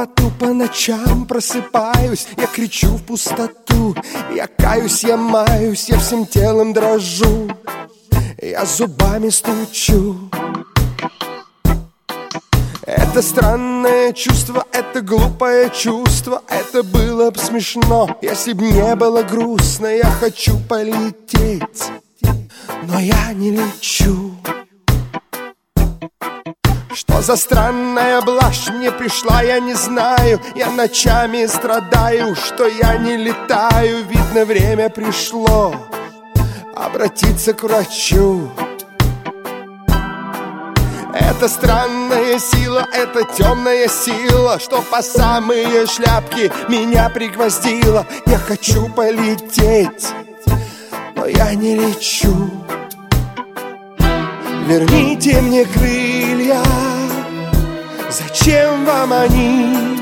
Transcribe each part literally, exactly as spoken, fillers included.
поту по ночам просыпаюсь, я кричу в пустоту, я каюсь, я маюсь, я всем телом дрожу, я зубами стучу. Это странное чувство, это глупое чувство, это было бы смешно, если б не было грустно. Я хочу полететь, но я не лечу. Что за странная блажь мне пришла, я не знаю. Я ночами страдаю, что я не летаю. Видно, время пришло обратиться к врачу. Это странная сила, это темная сила, что по самые шляпки меня пригвоздила. Я хочу полететь, но я не лечу. Верните мне крылья, зачем вам они?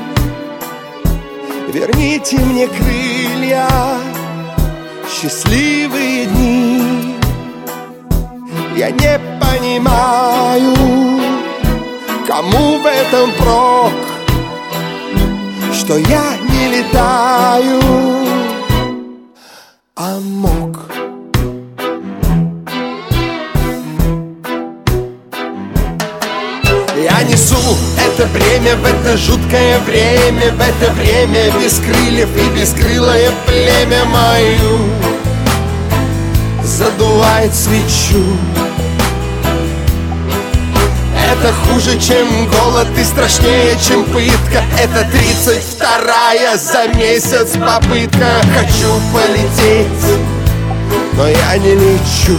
Верните мне крылья, счастливые дни. Я не понимаю, кому в этом прок, что я не летаю, а мог. Я несу это бремя в это жуткое время, в это время без крыльев и бескрылое племя мою задувает свечу. Это хуже, чем голод и страшнее, чем пытка. Это тридцать вторая за месяц попытка. Хочу полететь, но я не лечу.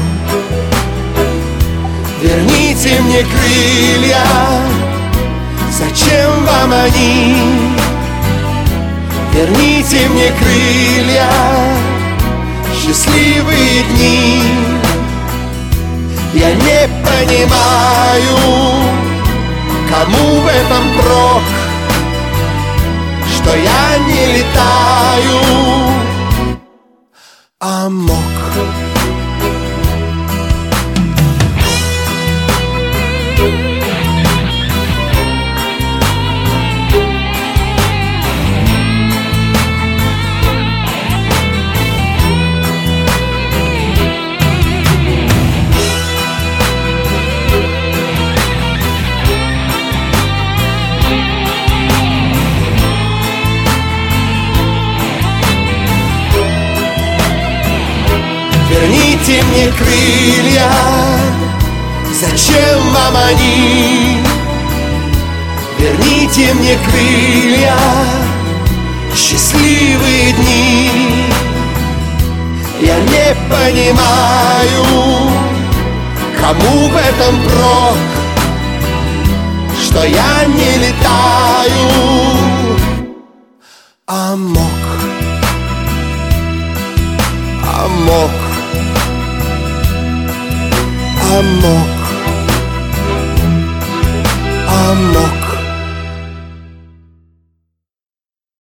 Верните мне крылья, зачем вам они? Верните мне крылья, счастливые дни. Я не понимаю, кому в этом прок, что я не летаю, а мог. Верните мне крылья, зачем вам они? Верните мне крылья, счастливые дни. Я не понимаю, кому в этом прок, что я не летаю, а мог, а мог. Amok, amok.